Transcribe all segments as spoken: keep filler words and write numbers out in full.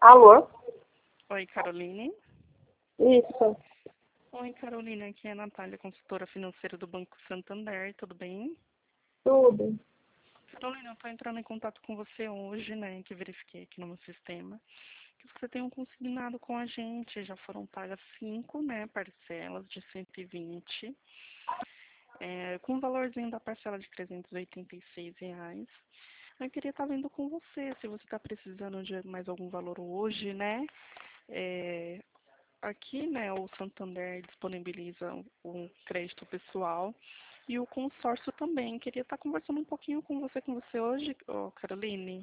Alô? Oi, Caroline. Isso. Oi, Carolina, aqui é a Natália, consultora financeira do Banco Santander, tudo bem? Tudo. Carolina, eu estou entrando em contato com você hoje, né, que verifiquei aqui no meu sistema, que você tem um consignado com a gente, já foram pagas cinco, né, parcelas de cento e vinte, é, com o valorzinho da parcela de trezentos e oitenta e seis reais. Eu queria estar vendo com você, se você está precisando de mais algum valor hoje, né, é, aqui, né, o Santander disponibiliza o crédito pessoal e o consórcio também. Queria estar conversando um pouquinho com você, com você hoje, ô, Caroline.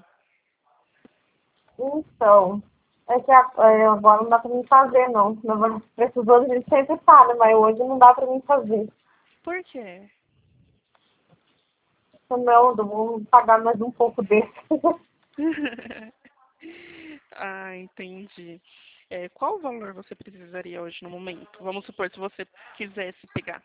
Então, é que a- é, agora não dá pra mim fazer, não. Não precisou, a gente sempre fala, mas hoje não dá pra mim fazer. Por quê? Não, eu vou pagar mais um pouco desse. Ah, entendi. É, qual valor você precisaria hoje no momento? Vamos supor, se você quisesse pegar.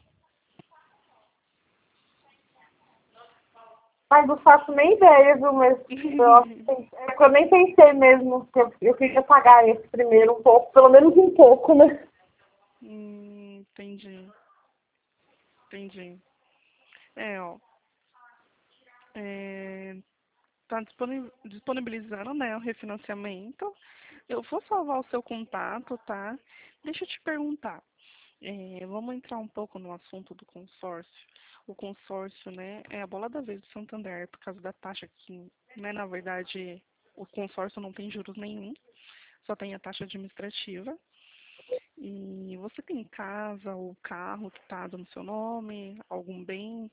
Mas não faço nem ideia, viu? Mas eu, acho que tem- é que eu nem pensei mesmo que eu, eu queria pagar esse primeiro um pouco, pelo menos um pouco, né? Hum, entendi. Entendi. É, ó. É, tá disponi- disponibilizando, né, o refinanciamento. Eu vou salvar o seu contato, tá? Deixa eu te perguntar. É, vamos entrar um pouco no assunto do consórcio. O consórcio, né, é a bola da vez do Santander por causa da taxa que, né, na verdade, o consórcio não tem juros nenhum, só tem a taxa administrativa. E você tem casa ou carro que está no seu nome, algum bem?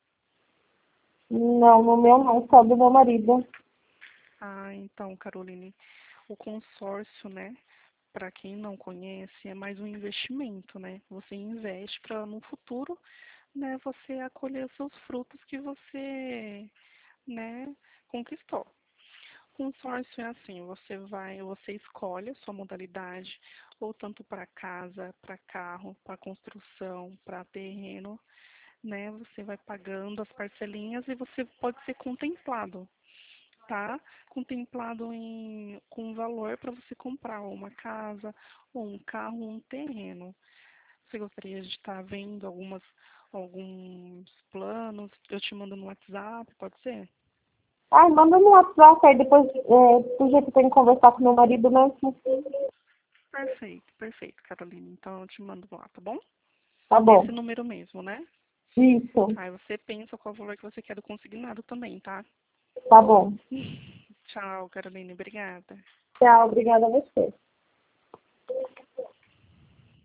Não, no meu não, só do meu marido. Ah, então, Caroline, o consórcio, né, para quem não conhece, é mais um investimento, né? Você investe para no futuro, né, você acolher os seus frutos que você, né, conquistou. Consórcio é assim, você vai, você escolhe a sua modalidade, ou tanto para casa, para carro, para construção, para terreno, né? Você vai pagando as parcelinhas e você pode ser contemplado, tá? Contemplado em, com um valor para você comprar uma casa, ou um carro, ou um terreno. Você gostaria de estar vendo algumas, alguns planos? Eu te mando no WhatsApp, pode ser? Ai, manda no WhatsApp, aí depois, é, do jeito que eu tenho que conversar com meu marido mesmo. Perfeito, perfeito, Carolina. Então eu te mando lá, tá bom? Tá Nesse bom. número mesmo, né? Isso. Aí você pensa qual valor que você quer do consignado também, tá? Tá bom. Tchau, Carolina. Obrigada. Tchau, obrigada a você.